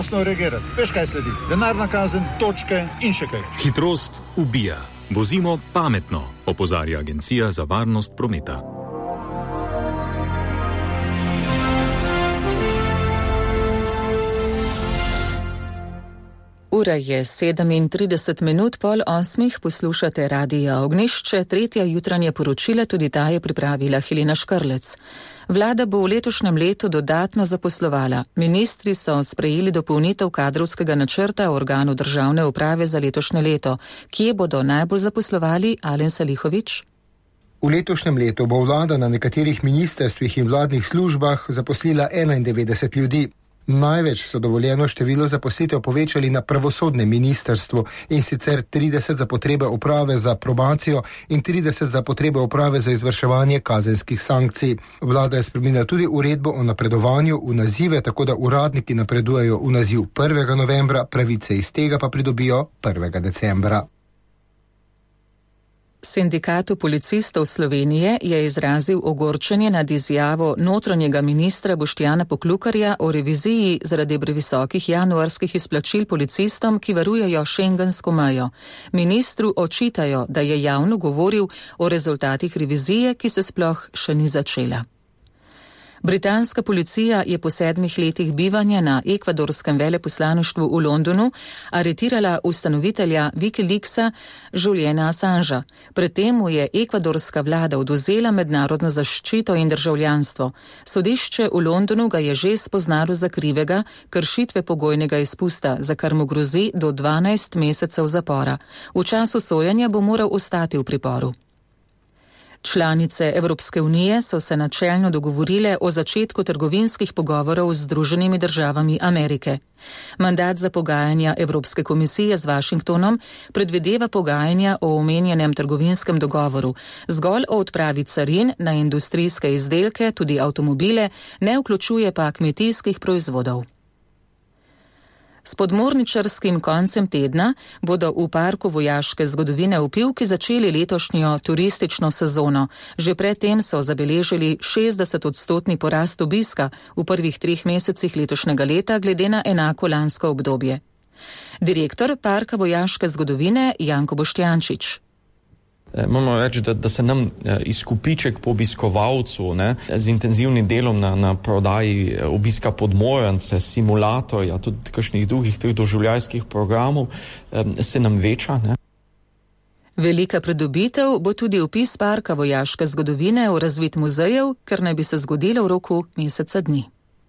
Jasno reagirati. Veš, kaj sledi? Denarna kazen, točke in še kaj. Hitrost ubija. Vozimo pametno, opozarja Agencija za varnost prometa. Ura je 7:37, poslušate Radio Ognjišče, tretja jutranja poročila, tudi ta je pripravila Helena Škrlec. Vlada bo v letošnjem letu dodatno zaposlovala. Ministri so sprejeli dopolnitev kadrovskega načrta organu državne uprave za letošnje leto. Kje bodo najbolj zaposlovali, Alen Salihović? V letošnjem letu bo vlada na nekaterih ministrstvih in vladnih službah zaposlila 91 ljudi. Največ so dovoljeno število zaposlitev povečali na pravosodnem ministrstvu, in sicer 30 za potrebe uprave za probacijo in 30 za potrebe uprave za izvrševanje kazenskih sankcij. Vlada je spremenila tudi uredbo o napredovanju v nazive, tako da uradniki napredujejo v naziv 1. novembra, pravice iz tega pa pridobijo 1. decembra. Sindikatu policistov Slovenije je izrazil ogorčenje nad izjavo notranjega ministra Boštjana Poklukarja o reviziji zaradi previsokih januarskih izplačil policistom, ki varujejo šengensko mejo. Ministru očitajo, da je javno govoril o rezultatih revizije, ki se sploh še ni začela. Britanska policija je po 7 letih bivanja na ekvadorskem veleposlaništvu v Londonu aretirala ustanovitelja Wikileaksa Juliana Assangea. Predtem mu je ekvadorska vlada odvzela mednarodno zaščito in državljanstvo. Sodišče v Londonu ga je že spoznalo za krivega kršitve pogojnega izpusta, za kar mu grozi do 12 mesecev zapora. V času sojenja bo moral ostati v priporu. Članice Evropske unije so se načelno dogovorile o začetku trgovinskih pogovorov z Združenimi državami Amerike. Mandat za pogajanja Evropske komisije z Washingtonom predvideva pogajanja o omenjenem trgovinskem dogovoru, zgolj o odpravi carin na industrijske izdelke, tudi avtomobile, ne vključuje pa kmetijskih proizvodov. S podmorničarskim koncem tedna bodo v parku vojaške zgodovine v Pivki začeli letošnjo turistično sezono. Že predtem so zabeležili 60% porast obiska v prvih 3 mesecih letošnjega leta glede na enako lansko obdobje. Direktor parka vojaške zgodovine Janko Boštjančič. Moramo reči, da se nam izkupiček po obiskovalcu z intenzivnim delom na prodaji obiska podmornice, simulatorja, tudi kakšnih drugih doživljajskih programov se nam veča. Velika pridobitev bo tudi vpis parka vojaške zgodovine v razvid muzejev, ker naj bi se zgodilo v roku meseca dni.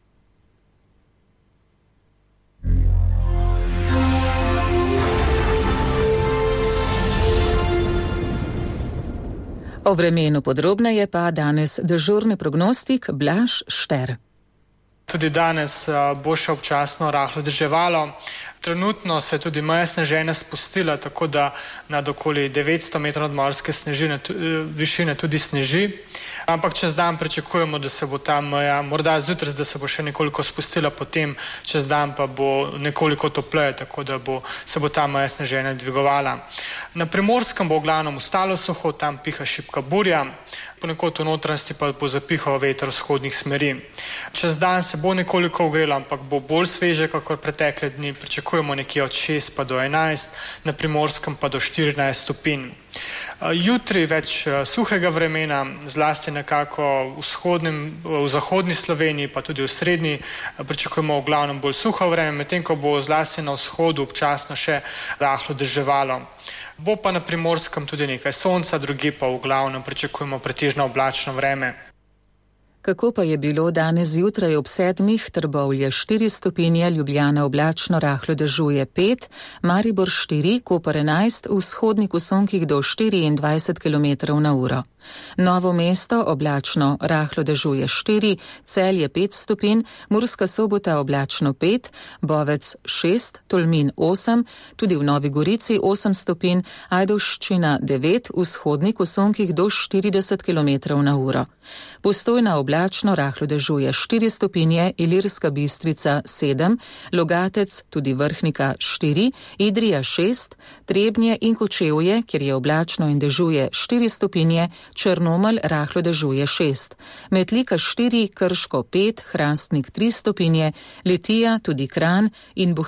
O vremenu podrobneje pa danes dežurni prognostik Blaž Šter. Tudi danes bo še občasno rahlo deževalo. Trenutno se je tudi meja sneženja spustila, tako da nad okoli 900 metrov nadmorske višine tudi sneži. Ampak čez dan pričakujemo, da se bo ta meja, morda zjutraj, da se bo še nekoliko spustila, potem čez dan pa bo nekoliko topleje, tako da se bo ta meja sneženja dvigovala. Na Primorskem bo v glavnem ostalo suho, tam piha šibka burja, ponekod v notranjosti pa bo zapihal veter vzhodnih smeri. Čez dan se bo nekoliko ogrelo, ampak bo bolj sveže, kakor pretekle dni. Pričakujemo nekje od 6 pa do 11, na Primorskem pa do 14 stopinj. Jutri več suhega vremena, zlasti nekako v zahodni Sloveniji, pa tudi v srednji, pričakujemo v glavnem bolj suho vreme, medtem ko bo zlasti na vzhodu občasno še rahlo deževalo. Bo pa na Primorskem tudi nekaj sonca, drugje pa v glavnem pričakujemo pretežno oblačno vreme. Kako pa je bilo danes zjutraj ob 7, Trbovlje 4 stopinje, Ljubljana oblačno, rahlo dežuje 5, Maribor 4, Koper 11, v vzhodnih usonkih do 24 km/h. Novo mesto oblačno, rahlo dežuje 4, Celje 5 stopinj, Murska Sobota oblačno 5, Bovec 6, Tolmin 8, tudi v Novi Gorici 8 stopinj, Ajdovščina 9, v vzhodnih usonkih do 40 km/h. Postojna oblačno, rahlo dežuje 4 stopinje, Ilirska Bistrica 7, Logatec, tudi Vrhnika 4, Idrija 6, Trebnje in Kočevje, kjer je oblačno in dežuje 4 stopinje, Črnomelj rahlo dežuje 6, Metlika 4, Krško 5, Hrastnik 3 stopinje, Litija tudi Kranj in